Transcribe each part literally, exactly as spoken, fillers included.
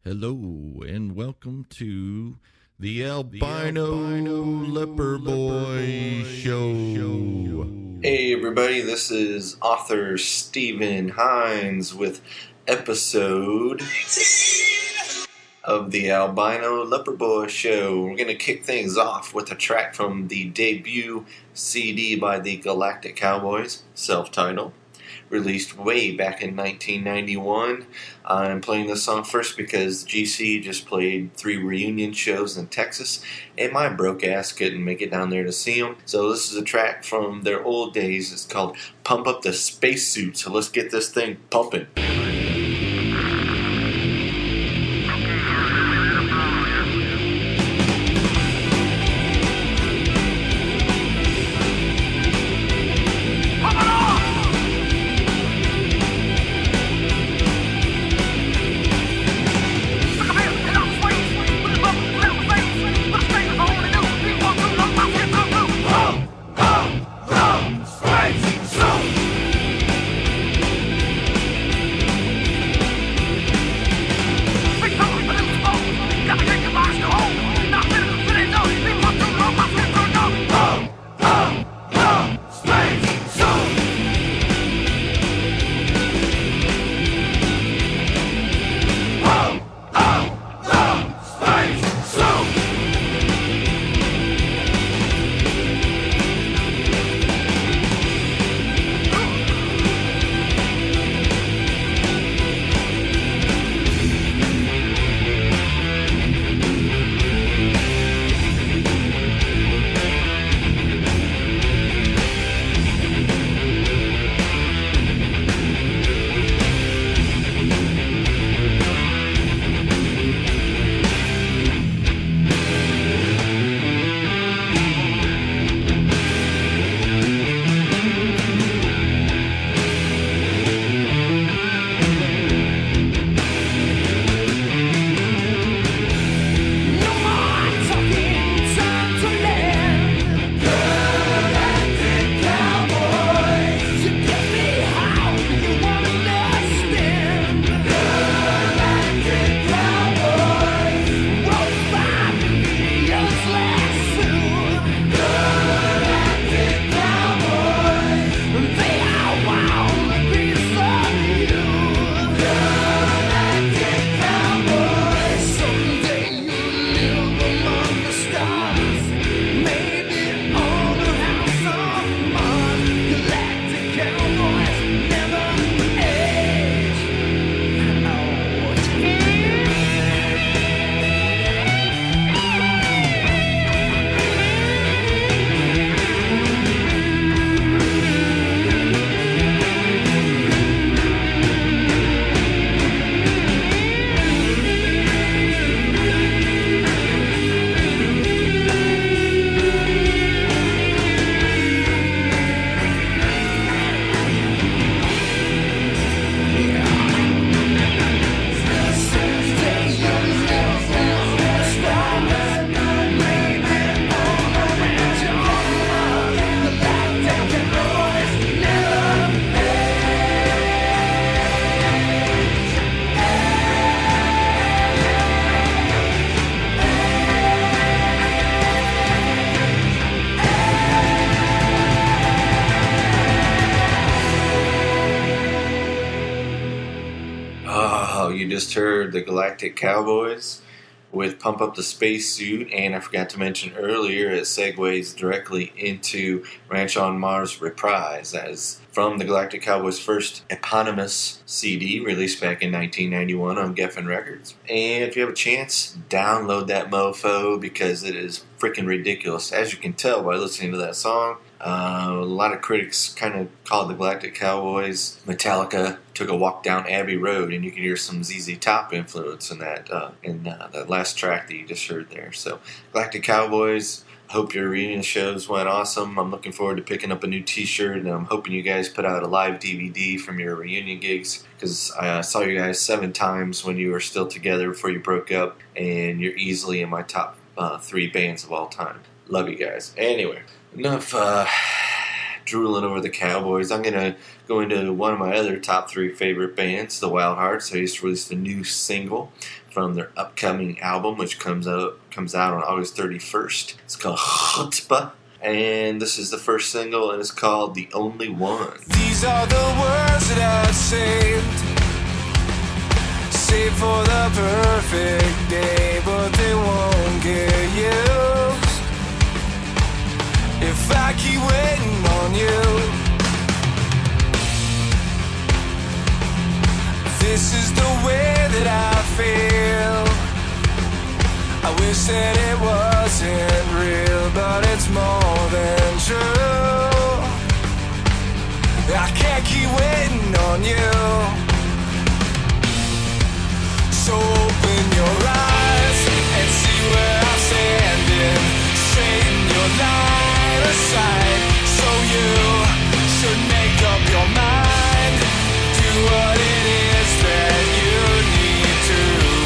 Hello and welcome to the Albino, Albino Leper Boy Show. Hey everybody, this is author Stephen Hines with episode of the Albino Leper Boy Show. We're going to kick things off with a track from the debut C D by the Galactic Cowboys, self-titled, released way back in nineteen ninety-one. I'm playing this song first because G C just played three reunion shows in Texas, and my broke ass couldn't make it down there to see them. So this is a track from their old days. It's called Pump Up the Spacesuit. So let's get this thing pumping. You just heard the Galactic Cowboys with Pump Up the Spacesuit, and I forgot to mention earlier, it segues directly into Ranch on Mars Reprise, as from the Galactic Cowboys' first eponymous C D released back in nineteen ninety-one on Geffen Records. And if you have a chance, download that mofo because it is freaking ridiculous. As you can tell by listening to that song, Uh, a lot of critics kind of called the Galactic Cowboys Metallica took a walk down Abbey Road, and you can hear some Z Z Top influence in that uh, in uh, that last track that you just heard there. So, Galactic Cowboys, hope your reunion shows went awesome. I'm looking forward to picking up a new T-shirt, and I'm hoping you guys put out a live D V D from your reunion gigs, because I uh, saw you guys seven times when you were still together before you broke up, and you're easily in my top uh, three bands of all time. Love you guys. Anyway, enough uh, drooling over the Cowboys. I'm going to go into one of my other top three favorite bands, the Wild Hearts. They just released a new single from their upcoming album, which comes out comes out on August thirty-first. It's called Chutzpah, and this is the first single, and it's called The Only One. These are the words that I've saved, saved for the perfect day, but they won't get used if I keep waiting on you. This is the way that I feel. I wish that it wasn't real, but it's more than true. I can't keep waiting on you. So open your eyes and see where I'm standing. Straighten your line of sight, so you should make up your mind. Do what it is that you need to.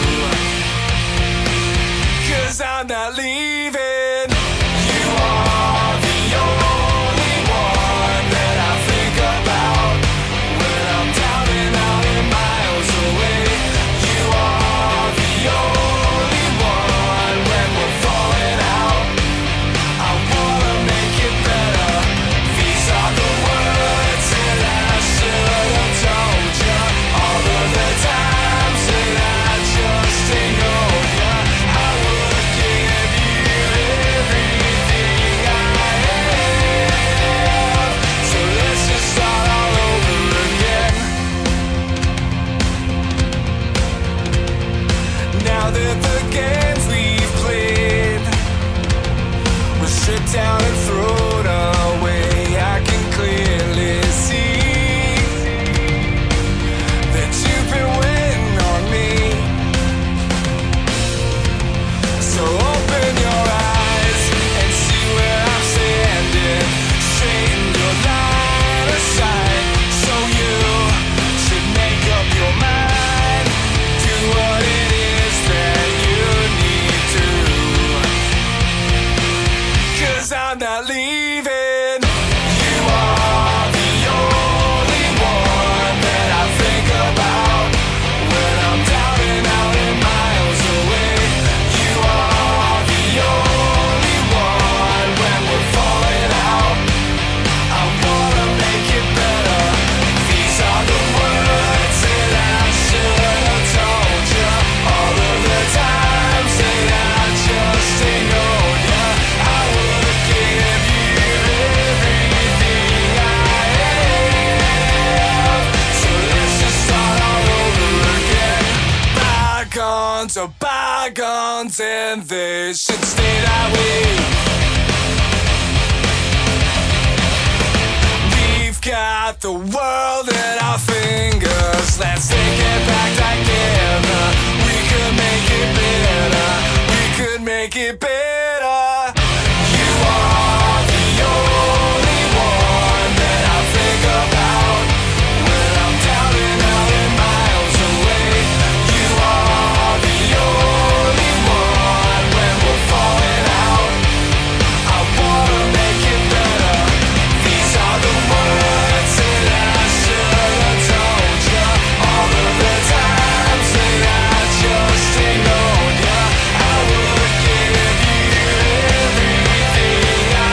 'Cause I'm not leaving. You are the only one that I think about when I'm down and out and miles away. You are the only one when we're falling out. I wanna make it better. These are the words that I should have told you. All of the times that I just ignored you. I would give you everything I have. So let's just start all over again. Now that the games we've played were stripped down and thrown away, I can clearly see that you've been waiting on me. So open your eyes and see where I'm standing. Straighten your line of sight, so you should make up your mind. Do what it is that you need to. 'Cause I'm not leaving. You are the only one that I think about when I'm down and out and miles away. You are the only one when we're falling out. I wanna make it better. These are the words that I should have told you. All of the times that I just ignored you. I would give you everything I have. So let's just start all over again. Bygones are bygones, and they should stay that way. We've got the world at our fingers. Let's take it back together. We could make it better. We could make it better. You are the only one that I think about when I'm down and out and miles away. You are the only one when we're falling out. I wanna make it better. These are the words that I should have told you. All of the times that I just ignored you. I would give you everything I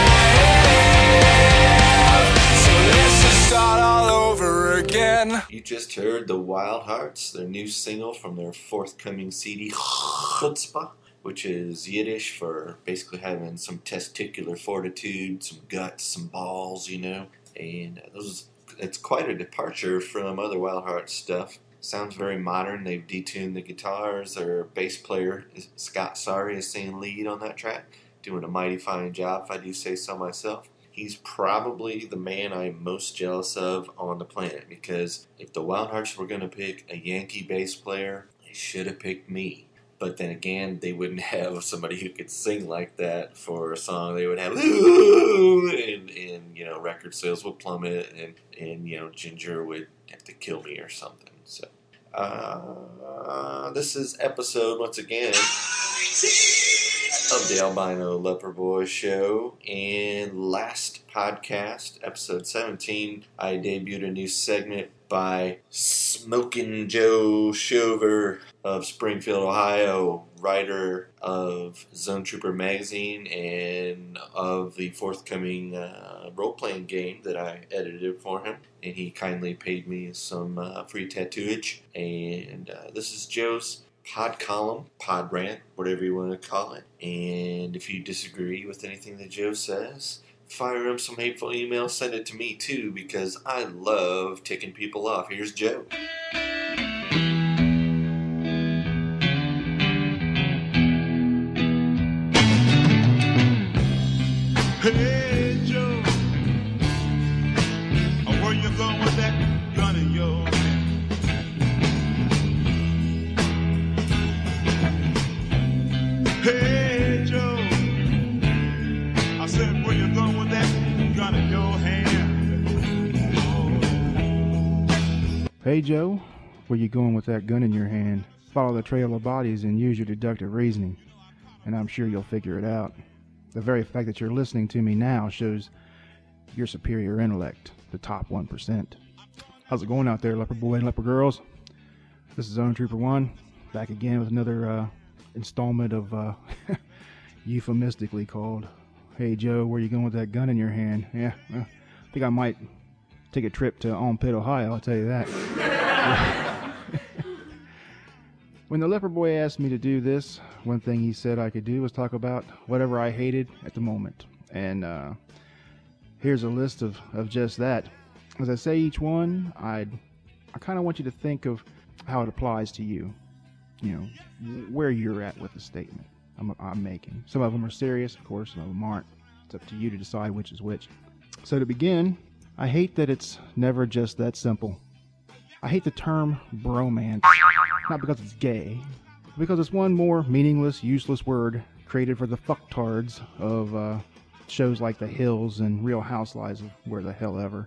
have. So let's just start all over again. You just heard the Wild Hearts, their new single from their forthcoming C D, Chutzpah, which is Yiddish for basically having some testicular fortitude, some guts, some balls, you know. And those, it's quite a departure from other Wild Hearts stuff. Sounds very modern. They've detuned the guitars. Their bass player, Scott Sorry, is singing lead on that track, doing a mighty fine job, if I do say so myself. He's probably the man I'm most jealous of on the planet, because if the Wild Hearts were going to pick a Yankee bass player, they should have picked me. But then again, they wouldn't have somebody who could sing like that for a song. They would have, and, and you know, record sales would plummet, and, and you know, Ginger would have to kill me or something. So, uh, this is episode, once again, of the Albino Leper Boy Show. And last Podcast, episode seventeen. I debuted a new segment by Smokin' Joe Shover of Springfield, Ohio, writer of Zone Trooper magazine and of the forthcoming uh, role-playing game that I edited for him. And he kindly paid me some uh, free tattooage. And uh, this is Joe's pod column, pod rant, whatever you want to call it. And if you disagree with anything that Joe says, fire him some hateful email, send it to me too, because I love ticking people off. Here's Joe. Hey Joe, where you going with that gun in your hand? Hey Joe, I said where you going with that gun in your hand? Oh. Hey Joe, where you going with that gun in your hand? Follow the trail of bodies and use your deductive reasoning, and I'm sure you'll figure it out. The very fact that you're listening to me now shows your superior intellect, the top one percent. How's it going out there, leper boy and leper girls? This is Zone Trooper one, back again with another uh, installment of uh, euphemistically called Hey Joe, where you going with that gun in your hand? Yeah, uh, I think I might take a trip to Armpit, Ohio, I'll tell you that. When the leper boy asked me to do this, one thing he said I could do was talk about whatever I hated at the moment. And uh, here's a list of, of just that. As I say each one, I'd, I kind of want you to think of how it applies to you. You know, where you're at with the statement I'm, I'm making. Some of them are serious, of course, some of them aren't. It's up to you to decide which is which. So to begin, I hate that it's never just that simple. I hate the term bromance. Not because it's gay, but because it's one more meaningless, useless word created for the fucktards of uh, shows like The Hills and Real Housewives of Where the Hell Ever.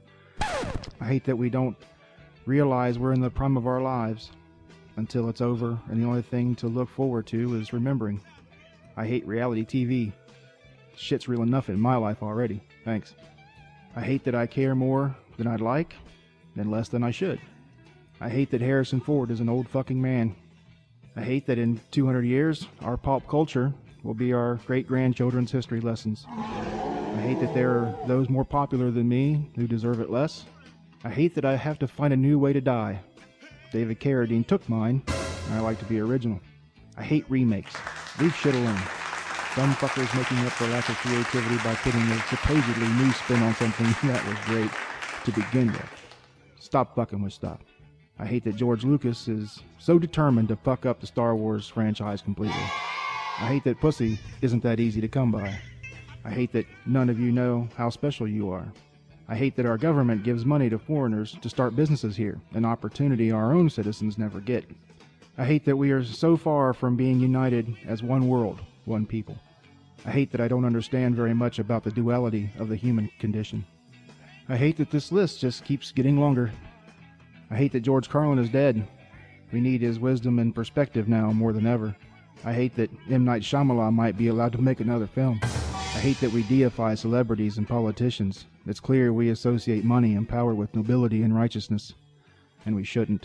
I hate that we don't realize we're in the prime of our lives until it's over, and the only thing to look forward to is remembering. I hate reality T V. Shit's real enough in my life already. Thanks. I hate that I care more than I'd like, and less than I should. I hate that Harrison Ford is an old fucking man. I hate that in two hundred years, our pop culture will be our great-grandchildren's history lessons. I hate that there are those more popular than me who deserve it less. I hate that I have to find a new way to die. David Carradine took mine, and I like to be original. I hate remakes. Leave shit alone. Dumb fuckers making up for lack of creativity by putting a supposedly new spin on something that was great to begin with. Stop fucking with stuff. I hate that George Lucas is so determined to fuck up the Star Wars franchise completely. I hate that pussy isn't that easy to come by. I hate that none of you know how special you are. I hate that our government gives money to foreigners to start businesses here, an opportunity our own citizens never get. I hate that we are so far from being united as one world, one people. I hate that I don't understand very much about the duality of the human condition. I hate that this list just keeps getting longer. I hate that George Carlin is dead. We need his wisdom and perspective now more than ever. I hate that M. Night Shyamalan might be allowed to make another film. I hate that we deify celebrities and politicians. It's clear we associate money and power with nobility and righteousness, and we shouldn't.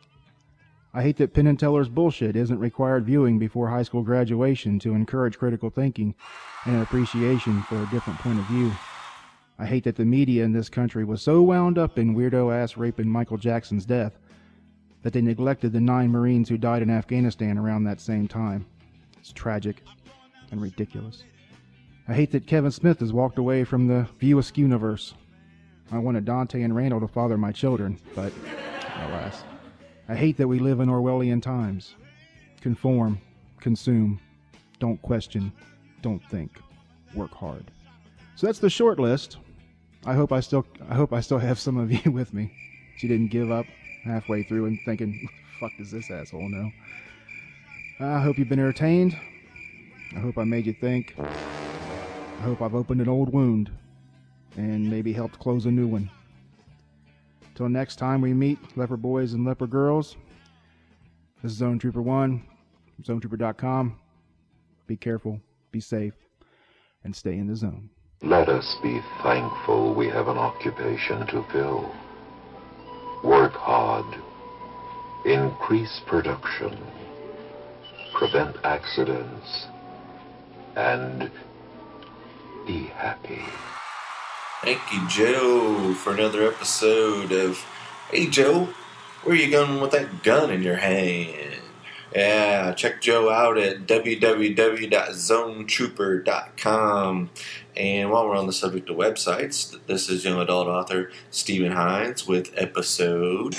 I hate that Penn and Teller's bullshit isn't required viewing before high school graduation to encourage critical thinking and an appreciation for a different point of view. I hate that the media in this country was so wound up in weirdo-ass raping Michael Jackson's death that they neglected the nine Marines who died in Afghanistan around that same time. It's tragic and ridiculous. I hate that Kevin Smith has walked away from the View Askew-niverse. I wanted Dante and Randall to father my children, but alas. I hate that we live in Orwellian times. Conform, consume, don't question, don't think, work hard. So that's the short list. I hope I still I hope I still have some of you with me. She didn't give up halfway through and thinking, what the fuck does this asshole know? I hope you've been entertained. I hope I made you think. I hope I've opened an old wound and maybe helped close a new one. Till next time we meet, leper boys and leper girls, this is Zone Trooper one, zone trooper dot com. Be careful, be safe, and stay in the zone. Let us be thankful we have an occupation to fill. Work hard. Increase production. Prevent accidents. And be happy. Thank you, Joe, for another episode of Hey Joe, where you going with that gun in your hand? Yeah, check Joe out at w w w dot zone trooper dot com. And while we're on the subject of websites, this is young adult author Stephen Hines with episode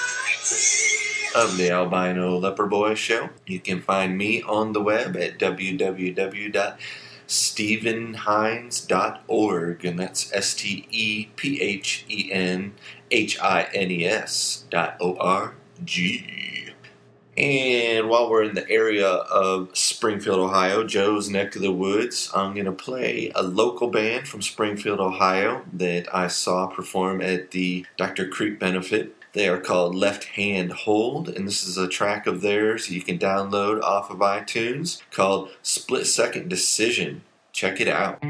of the Albino Leper Boy Show. You can find me on the web at w w w dot stephen hines dot org, and that's S T E P H E N H I N E S dot O R G. And while we're in the area of Springfield, Ohio, Joe's neck of the woods, I'm going to play a local band from Springfield, Ohio that I saw perform at the Doctor Creep benefit. They are called Left Hand Hold, and this is a track of theirs you can download off of iTunes called Split Second Decision. Check it out.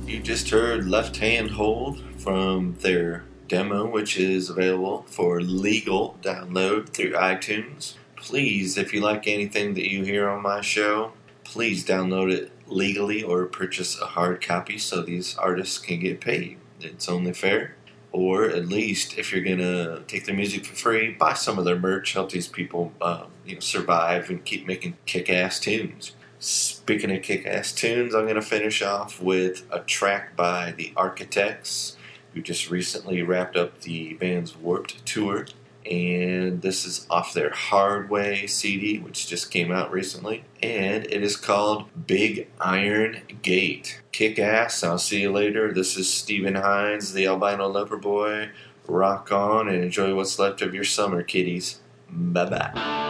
You just heard Left Hand Hold from their demo, which is available for legal download through iTunes. Please, if you like anything that you hear on my show, please download it legally or purchase a hard copy so these artists can get paid. It's only fair. Or at least, if you're going to take their music for free, buy some of their merch, help these people uh, you know, survive and keep making kick-ass tunes. Speaking of kick-ass tunes, I'm going to finish off with a track by The Architects, who just recently wrapped up the band's Warped Tour. And this is off their Hard Way C D, which just came out recently. And it is called Big Iron Gate. Kick ass. I'll see you later. This is Stephen Hines, the Albino Leper Boy. Rock on and enjoy what's left of your summer, kiddies. Bye-bye.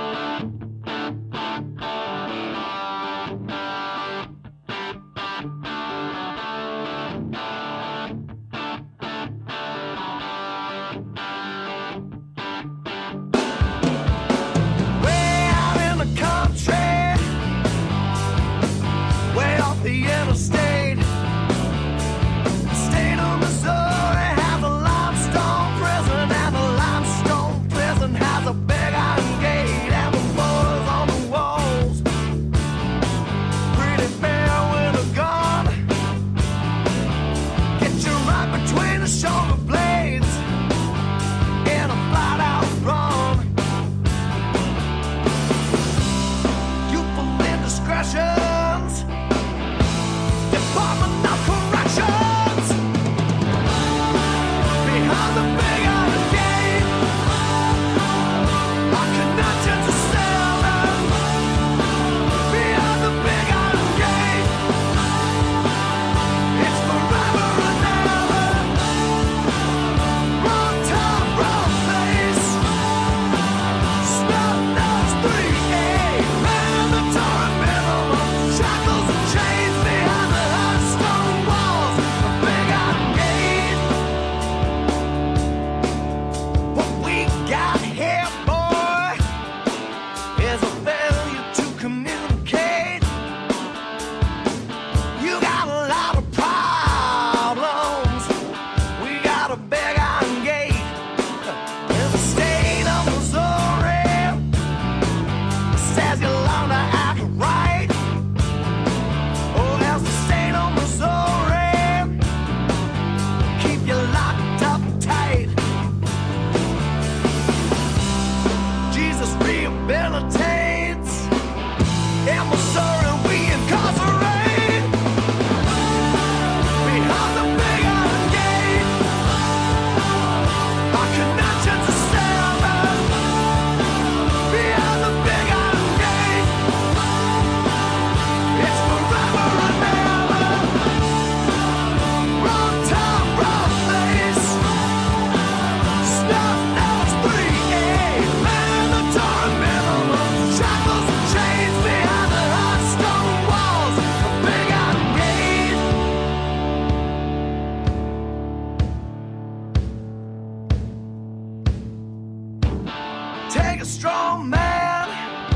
Take a strong man,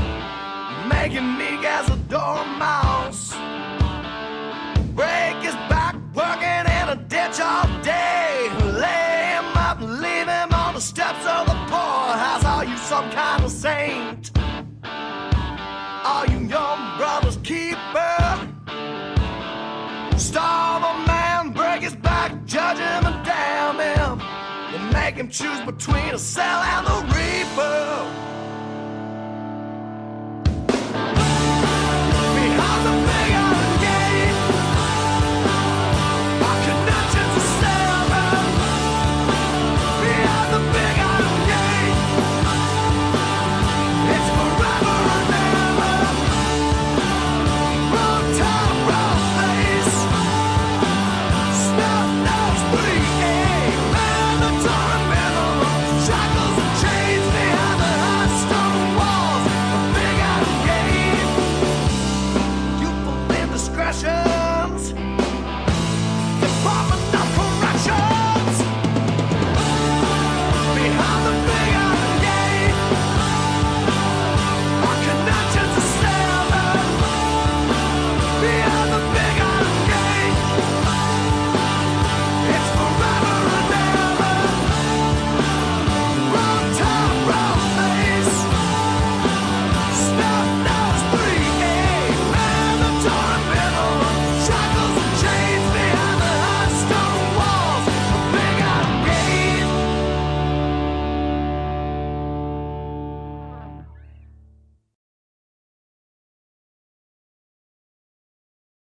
make him meek as a dormouse. Break his back, working in a ditch all day. Lay him up and leave him on the steps of the poorhouse. Are you some kind of saint? Are you your brother's keeper? Starve a man, break his back, judge him and damn him. Make him choose between a cell and the reaper.